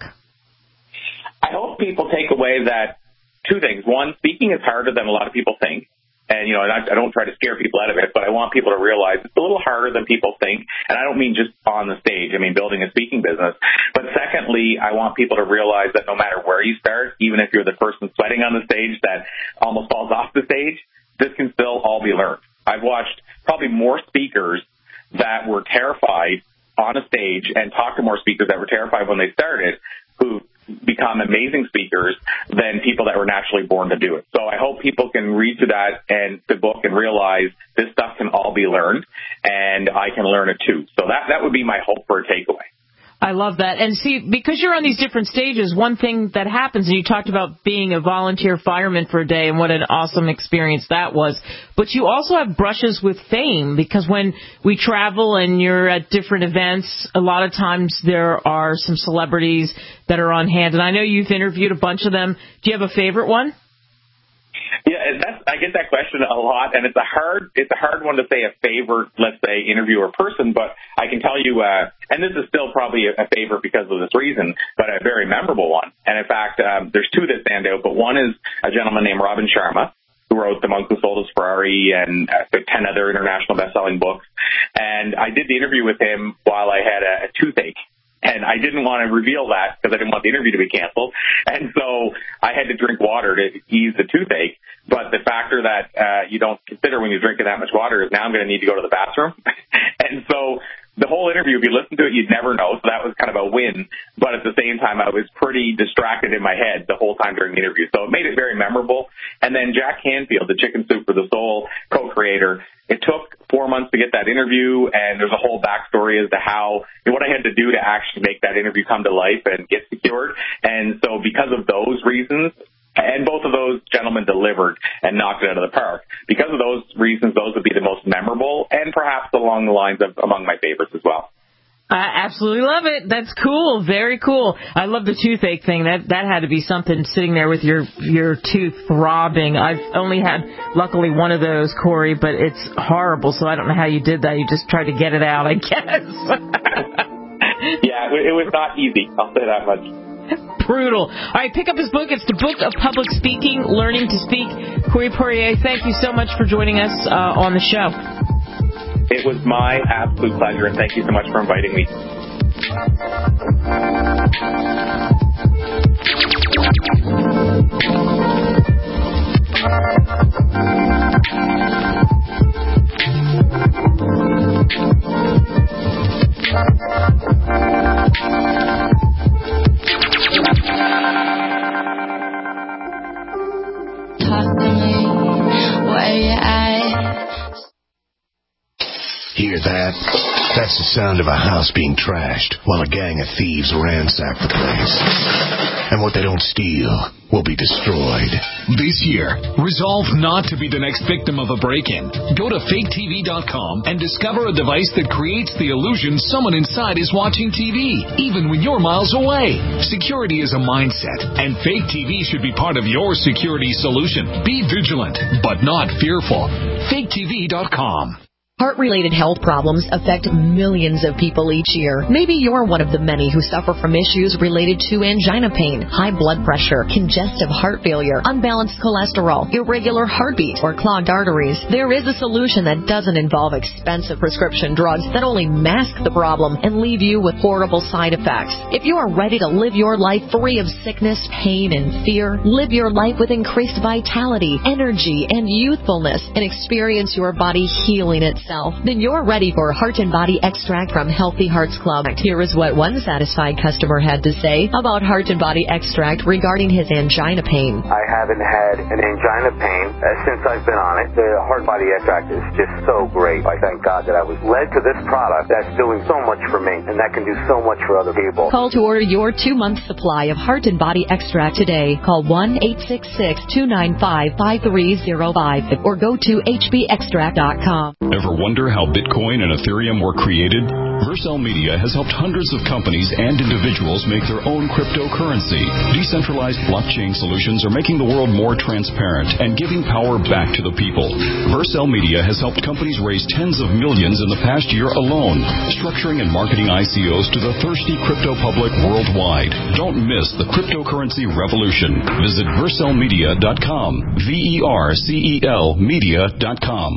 [SPEAKER 24] I hope people take away that two things. One, speaking is harder than a lot of people think. And, you know, I, I don't try to scare people out of it, but I want people to realize it's a little harder than people think. And I don't mean just on the stage. I mean building a speaking business. But secondly, I want people to realize that no matter where you start, even if you're the person sweating on the stage that almost falls off the stage, this can still all be learned. I've watched probably more speakers that were terrified on a stage and talked to more speakers that were terrified when they started who become amazing speakers than people that were naturally born to do it. So I hope people can read through that and the book and realize this stuff can all be learned, and I can learn it too. So that, that would be my hope for a takeaway.
[SPEAKER 3] I love that. And see, because you're on these different stages, one thing that happens, and you talked about being a volunteer fireman for a day and what an awesome experience that was, but you also have brushes with fame because when we travel and you're at different events, a lot of times there are some celebrities that are on hand. And I know you've interviewed a bunch of them. Do you have a favorite one?
[SPEAKER 24] Yeah, that's, I get that question a lot, and it's a hard it's a hard one to say a favorite, let's say, interview or person, but I can tell you, uh, and this is still probably a, a favorite because of this reason, but a very memorable one. And in fact, um, there's two that stand out, but one is a gentleman named Robin Sharma, who wrote The Monk Who Sold His Ferrari and uh, ten other international best-selling books. And I did the interview with him while I had a, a toothache. And I didn't want to reveal that because I didn't want the interview to be canceled. And so I had to drink water to ease the toothache. But the factor that uh, you don't consider when you're drinking that much water is now I'm going to need to go to the bathroom. And so the whole interview, if you listen to it, you'd never know. So that was kind of a win. But at the same time, I was pretty distracted in my head the whole time during the interview. So it made it very memorable. And then Jack Canfield, the Chicken Soup for the Soul co-creator, it took four months to get that interview, and there's a whole backstory as to how, what I had to do to actually make that interview come to life and get secured. And so because of those reasons, and both of those gentlemen delivered and knocked it out of the park. Because of those reasons, those would be the most memorable and perhaps along the lines of among my favorites as well.
[SPEAKER 3] I absolutely love it. That's cool. Very cool. I love the toothache thing. That that had to be something sitting there with your your tooth throbbing. I've only had, luckily, one of those, Corey, but it's horrible, so I don't know how you did that. You just tried to get it out, I guess.
[SPEAKER 24] Yeah, it was not easy. I'll say that much.
[SPEAKER 3] Brutal. All right, pick up his book. It's The Book of Public Speaking, Learning to Speak. Corey Poirier, thank you so much for joining us uh, on the show.
[SPEAKER 24] It was my absolute pleasure, and thank you so much for inviting me.
[SPEAKER 10] Talk to me, where you at?
[SPEAKER 1] Hear that? That's the sound of a house being trashed while a gang of thieves ransack the place. And what they don't steal will be destroyed.
[SPEAKER 5] This year, resolve not to be the next victim of a break-in. Go to fake T V dot com and discover a device that creates the illusion someone inside is watching T V, even when you're miles away. Security is a mindset, and Fake T V should be part of your security solution. Be vigilant, but not fearful. fake T V dot com.
[SPEAKER 20] Heart-related health problems affect millions of people each year. Maybe you're one of the many who suffer from issues related to angina pain, high blood pressure, congestive heart failure, unbalanced cholesterol, irregular heartbeat, or clogged arteries. There is a solution that doesn't involve expensive prescription drugs that only mask the problem and leave you with horrible side effects. If you are ready to live your life free of sickness, pain, and fear, live your life with increased vitality, energy, and youthfulness, and experience your body healing itself, then you're ready for Heart and Body Extract from Healthy Hearts Club. Here is what one satisfied customer had to say about Heart and Body Extract regarding his angina pain.
[SPEAKER 6] I haven't had an angina pain uh, since I've been on it. The Heart and Body Extract is just so great. I thank God that I was led to this product that's doing so much for me, and that can do so much for other people.
[SPEAKER 20] Call to order your two-month supply of Heart and Body Extract today. Call one eight six six, two nine five, five three zero five or go to h b extract dot com.
[SPEAKER 19] Ever wonder how Bitcoin and Ethereum were created? Vercel Media has helped hundreds of companies and individuals make their own cryptocurrency. Decentralized blockchain solutions are making the world more transparent and giving power back to the people. Vercel Media has helped companies raise tens of millions in the past year alone, structuring and marketing I C Os to the thirsty crypto public worldwide. Don't miss the cryptocurrency revolution. Visit vercel media dot com. V E R C E L media dot com.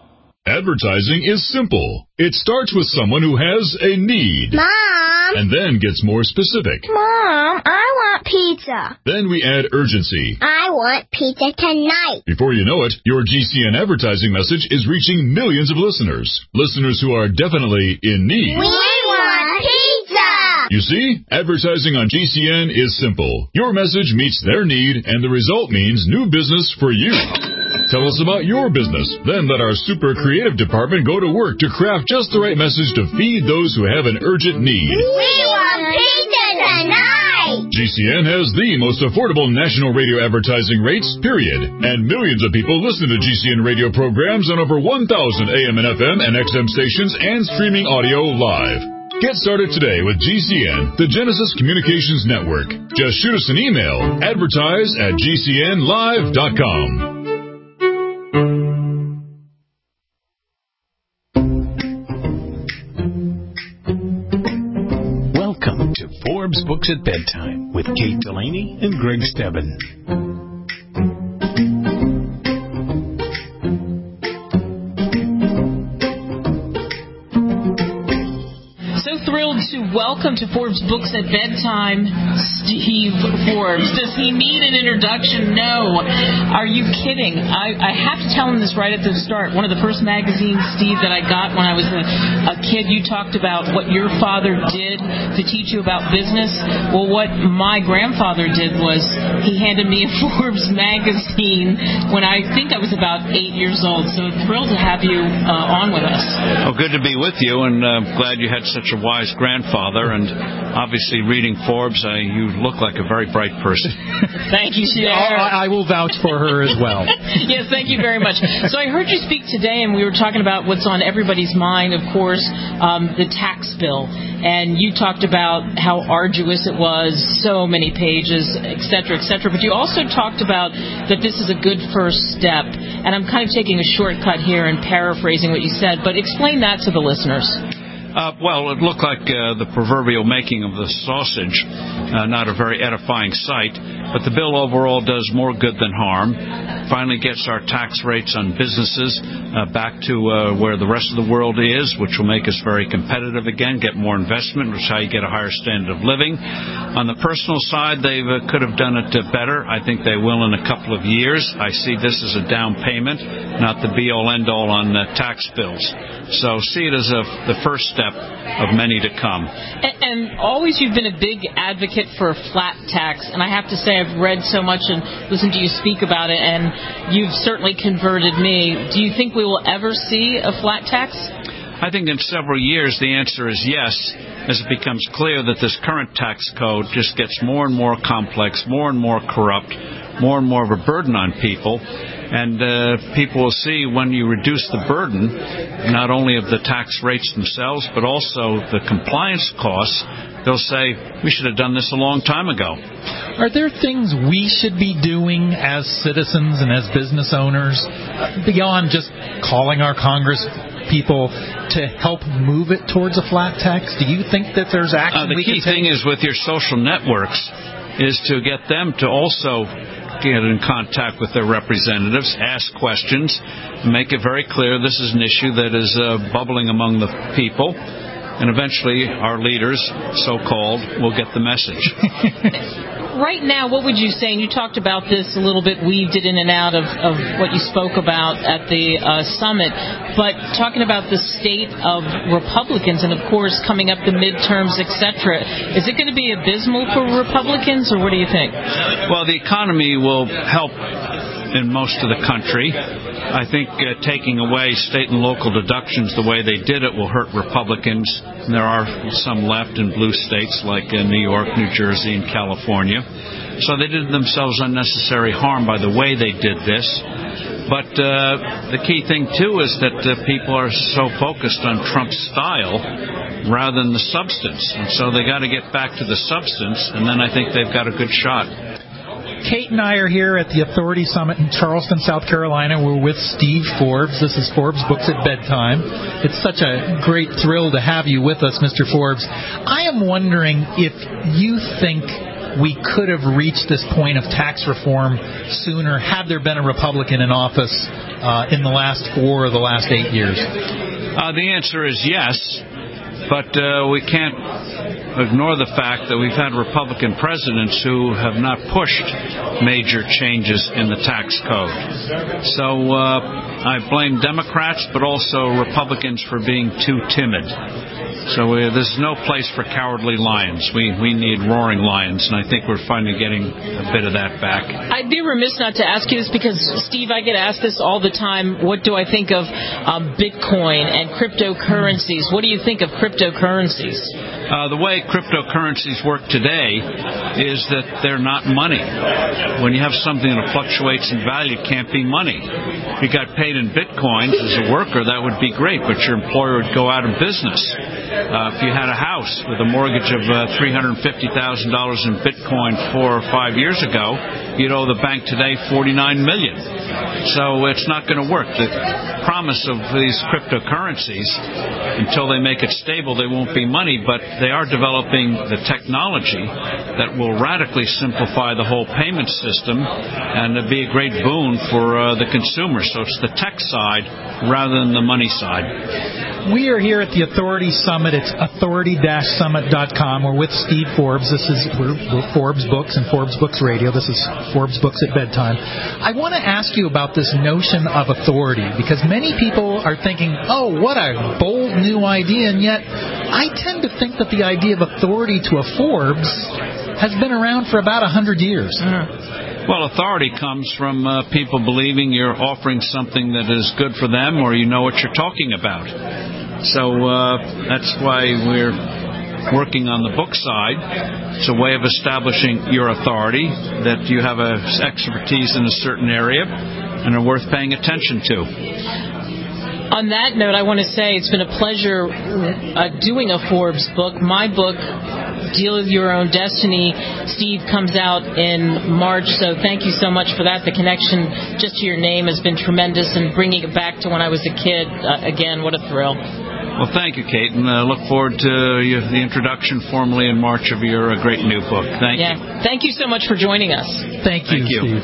[SPEAKER 7] Advertising is simple. It starts with someone who has a need.
[SPEAKER 10] Mom!
[SPEAKER 7] And then gets more specific.
[SPEAKER 10] Mom, I want pizza.
[SPEAKER 7] Then we add urgency.
[SPEAKER 10] I want pizza tonight.
[SPEAKER 7] Before you know it, your G C N advertising message is reaching millions of listeners. Listeners who are definitely in need.
[SPEAKER 10] We want pizza!
[SPEAKER 7] You see, advertising on G C N is simple. Your message meets their need, and the result means new business for you. Tell us about your business. Then let our super creative department go to work to craft just the right message to feed those who have an urgent need.
[SPEAKER 10] We want pizza tonight!
[SPEAKER 7] G C N has the most affordable national radio advertising rates, period. And millions of people listen to G C N radio programs on over one thousand A M and F M and X M stations and streaming audio live. Get started today with G C N, the Genesis Communications Network. Just shoot us an email, advertise at g c n live dot com.
[SPEAKER 5] Welcome to Forbes Books at Bedtime with Kate Delaney and Greg Stebbin.
[SPEAKER 3] To welcome to Forbes Books at Bedtime, Steve Forbes. Does he need an introduction? No. Are you kidding? I, I have to tell him this right at the start. One of the first magazines, Steve, that I got when I was a, a kid, you talked about what your father did to teach you about business. Well, what my grandfather did was he handed me a Forbes magazine when I think I was about eight years old. So thrilled to have you uh, on with us.
[SPEAKER 8] Well, good to be with you, and uh, glad you had such a wise grandfather, and obviously reading Forbes, uh, you look like a very bright person.
[SPEAKER 3] Thank you, Cher.
[SPEAKER 17] I, I will vouch for her as well.
[SPEAKER 3] Yes, thank you very much. So I heard you speak today, and we were talking about what's on everybody's mind, of course, um, the tax bill. And you talked about how arduous it was, so many pages, et cetera, et cetera. But you also talked about that this is a good first step. And I'm kind of taking a shortcut here and paraphrasing what you said, but explain that to the listeners.
[SPEAKER 8] Uh, well, it looked like uh, the proverbial making of the sausage, uh, not a very edifying sight, but the bill overall does more good than harm. Finally gets our tax rates on businesses uh, back to uh, where the rest of the world is, which will make us very competitive again, get more investment, which is how you get a higher standard of living. On the personal side, they uh, could have done it uh, better. I think they will in a couple of years. I see this as a down payment, not the be-all, end-all on uh, tax bills. So see it as a, the first step of many to come.
[SPEAKER 3] And, and always you've been a big advocate for a flat tax, and I have to say I've read so much and listened to you speak about it, and you've certainly converted me. Do you think we will ever see a flat tax?
[SPEAKER 8] I think in several years the answer is yes, as it becomes clear that this current tax code just gets more and more complex, more and more corrupt, more and more of a burden on people. And uh, people will see when you reduce the burden, not only of the tax rates themselves, but also the compliance costs, they'll say, we should have done this a long time ago.
[SPEAKER 9] Are there things we should be doing as citizens and as business owners beyond just calling our Congress people to help move it towards a flat tax? Do you think that there's action
[SPEAKER 8] uh, the
[SPEAKER 9] we
[SPEAKER 8] key
[SPEAKER 9] can take?
[SPEAKER 8] thing is with your social networks is to get them to also get in contact with their representatives, ask questions, make it very clear this is an issue that is uh, bubbling among the people, and eventually our leaders, so-called, will get the message.
[SPEAKER 3] Right now, what would you say, and you talked about this a little bit, weaved it in and out of, of what you spoke about at the uh, summit, but talking about the state of Republicans and, of course, coming up the midterms, et cetera, is it going to be abysmal for Republicans, or what do you think?
[SPEAKER 8] Well, the economy will help in most of the country. I think uh, taking away state and local deductions the way they did it will hurt Republicans. And there are some left in blue states like uh, New York, New Jersey, and California. So they did themselves unnecessary harm by the way they did this. But uh, the key thing, too, is that uh, people are so focused on Trump's style rather than the substance. And so they got to get back to the substance, and then I think they've got a good shot.
[SPEAKER 9] Kate and I are here at the Authority Summit in Charleston, South Carolina. We're with Steve Forbes. This is Forbes Books at Bedtime. It's such a great thrill to have you with us, Mister Forbes. I am wondering if you think we could have reached this point of tax reform sooner had there been a Republican in office uh, in the last four or the last eight years.
[SPEAKER 8] Uh, the answer is yes, but uh, we can't ignore the fact that we've had Republican presidents who have not pushed major changes in the tax code. So uh, I blame Democrats, but also Republicans for being too timid. So uh, there's no place for cowardly lions. We we need roaring lions, and I think we're finally getting a bit of that back.
[SPEAKER 3] I'd be remiss not to ask you this because, Steve, I get asked this all the time. What do I think of um, Bitcoin and cryptocurrencies? What do you think of cryptocurrencies?
[SPEAKER 8] Uh, the way cryptocurrencies work today is that they're not money. When you have something that fluctuates in value, it can't be money. If you got paid in Bitcoins as a worker, that would be great, but your employer would go out of business. Uh, if you had a house with a mortgage of uh, three hundred fifty thousand dollars in Bitcoin four or five years ago, you'd owe the bank today forty-nine million dollars. So it's not going to work. The promise of these cryptocurrencies, until they make it stable, they won't be money, but they are developing the technology that will radically simplify the whole payment system and be a great boon for uh, the consumer. So it's the tech side rather than the money side.
[SPEAKER 9] We are here at the Authority Summit. It's authority dash summit dot com. We're with Steve Forbes. This is we're, we're Forbes Books and Forbes Books Radio. This is Forbes Books at Bedtime. I want to ask you about this notion of authority, because many people are thinking, oh, what a bold new idea, and yet I tend to think that the idea of authority to a Forbes has been around for about one hundred years.
[SPEAKER 8] Mm. Well, authority comes from uh, people believing you're offering something that is good for them or you know what you're talking about. So uh, that's why we're working on the book side. It's a way of establishing your authority, that you have a expertise in a certain area and are worth paying attention to.
[SPEAKER 3] On that note, I want to say it's been a pleasure uh, doing a Forbes book. My book, Deal With Your Own Destiny, Steve, comes out in March, so thank you so much for that. The connection just to your name has been tremendous, and bringing it back to when I was a kid, uh, again, what a thrill.
[SPEAKER 8] Well, thank you, Kate, and uh, look forward to uh, the introduction formally in March of your uh, great new book. Thank
[SPEAKER 3] yeah.
[SPEAKER 8] you.
[SPEAKER 3] Thank you so much for joining us.
[SPEAKER 9] Thank you,
[SPEAKER 8] thank you.
[SPEAKER 9] Steve.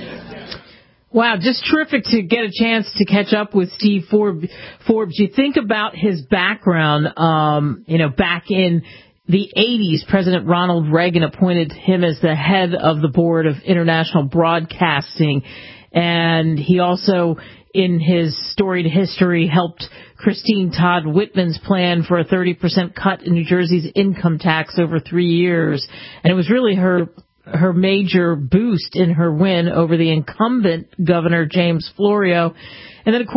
[SPEAKER 3] Wow, just terrific to get a chance to catch up with Steve Forbes. Forbes, you think about his background, um, you know, back in the eighties, President Ronald Reagan appointed him as the head of the Board of International Broadcasting, and he also, in his storied history, helped Christine Todd Whitman's plan for a thirty percent cut in New Jersey's income tax over three years. And it was really her her major boost in her win over the incumbent Governor James Florio. And then, of course,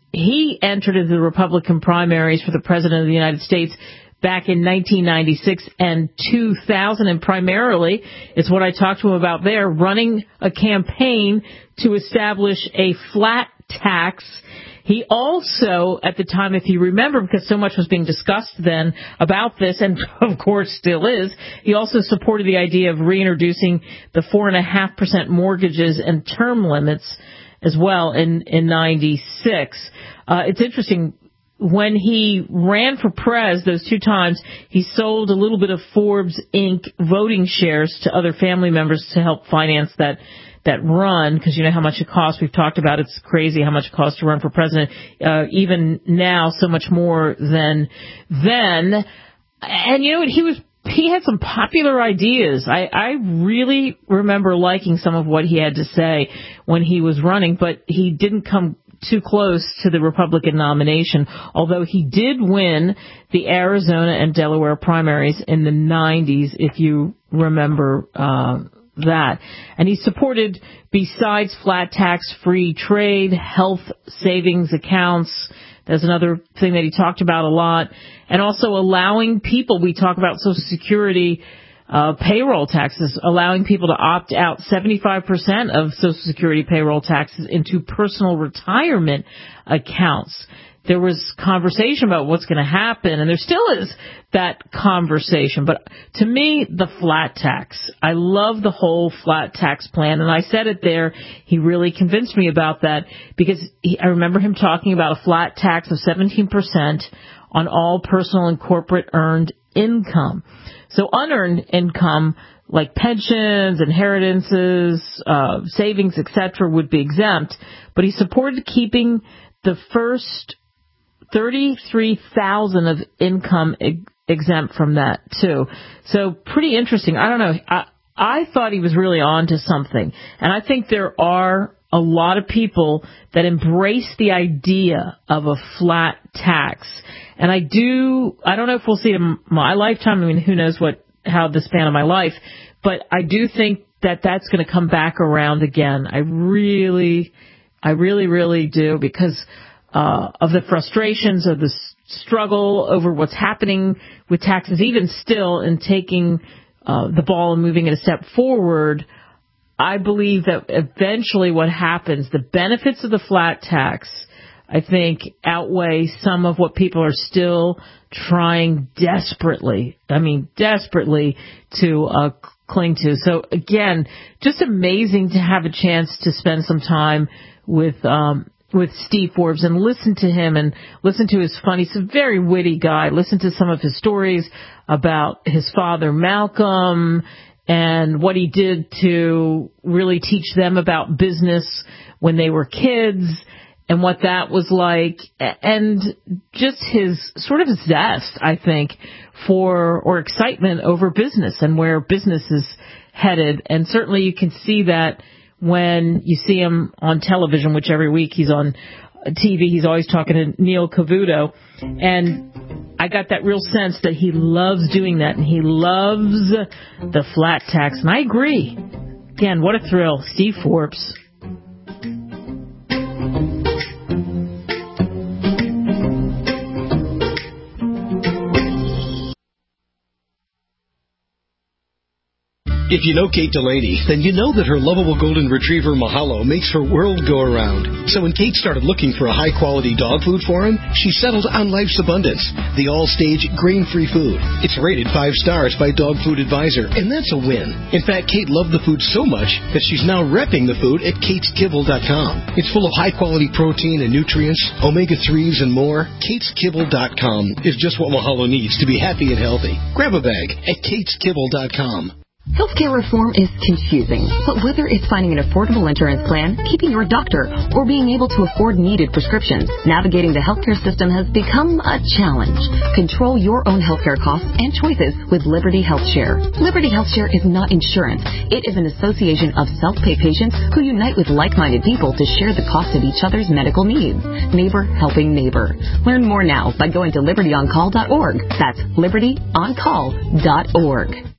[SPEAKER 3] he entered into the Republican primaries for the President of the United States back in nineteen ninety-six and two thousand, and primarily, it's what I talked to him about there, running a campaign to establish a flat tax. He also, at the time, if you remember, because so much was being discussed then about this, and of course still is, he also supported the idea of reintroducing the four point five percent mortgages and term limits as well in, in ninety-six. Uh, it's interesting, when he ran for prez those two times, he sold a little bit of Forbes Incorporated voting shares to other family members to help finance that that run, because you know how much it costs. We've talked about it. It's crazy how much it costs to run for president. Uh, even now, so much more than then. And you know what? He was he had some popular ideas. I, I really remember liking some of what he had to say when he was running, but he didn't come too close to the Republican nomination, although he did win the Arizona and Delaware primaries in the nineties, if you remember uh, that. And he supported, besides flat tax, free trade, health savings accounts. That's another thing that he talked about a lot. And also allowing people, we talk about Social Security Uh, payroll taxes, allowing people to opt out seventy-five percent of Social Security payroll taxes into personal retirement accounts. There was conversation about what's going to happen, and there still is that conversation. But to me, the flat tax, I love the whole flat tax plan, and I said it there. He really convinced me about that, because he, I remember him talking about a flat tax of seventeen percent on all personal and corporate earned income. So unearned income, like pensions, inheritances, uh, savings, et cetera, would be exempt. But he supported keeping the first thirty-three thousand dollars of income ex- exempt from that, too. So pretty interesting. I don't know. I, I thought he was really on to something. And I think there are a lot of people that embrace the idea of a flat tax. And I do, I don't know if we'll see it in my lifetime. I mean, who knows what, how the span of my life, but I do think that that's going to come back around again. I really, I really, really do, because uh, of the frustrations, of the struggle over what's happening with taxes, even still in taking uh, the ball and moving it a step forward. I believe that eventually what happens, the benefits of the flat tax, I think, outweigh some of what people are still trying desperately, I mean, desperately to uh, cling to. So, again, just amazing to have a chance to spend some time with um, with Steve Forbes and listen to him and listen to his funny, he's a very witty guy. Listen to some of his stories about his father, Malcolm, and what he did to really teach them about business when they were kids, and what that was like, and just his sort of zest, I think, for, or excitement over business and where business is headed. And certainly you can see that when you see him on television, which every week he's on T V, he's always talking to Neil Cavuto. And I got that real sense that he loves doing that, and he loves the flat tax. And I agree. Again, what a thrill. Steve Forbes.
[SPEAKER 11] If you know Kate Delaney, then you know that her lovable golden retriever Mahalo makes her world go around. So when Kate started looking for a high-quality dog food for him, she settled on Life's Abundance, the all-stage grain-free food. It's rated five stars by Dog Food Advisor, and that's a win. In fact, Kate loved the food so much that she's now repping the food at kates kibble dot com. It's full of high-quality protein and nutrients, omega threes, and more. kates kibble dot com is just what Mahalo needs to be happy and healthy. Grab a bag at kates kibble dot com.
[SPEAKER 12] Healthcare reform is confusing, but whether it's finding an affordable insurance plan, keeping your doctor, or being able to afford needed prescriptions, navigating the healthcare system has become a challenge. Control your own healthcare costs and choices with Liberty HealthShare. Liberty HealthShare is not insurance. It is an association of self-pay patients who unite with like-minded people to share the cost of each other's medical needs. Neighbor helping neighbor. Learn more now by going to liberty on call dot org. That's liberty on call dot org.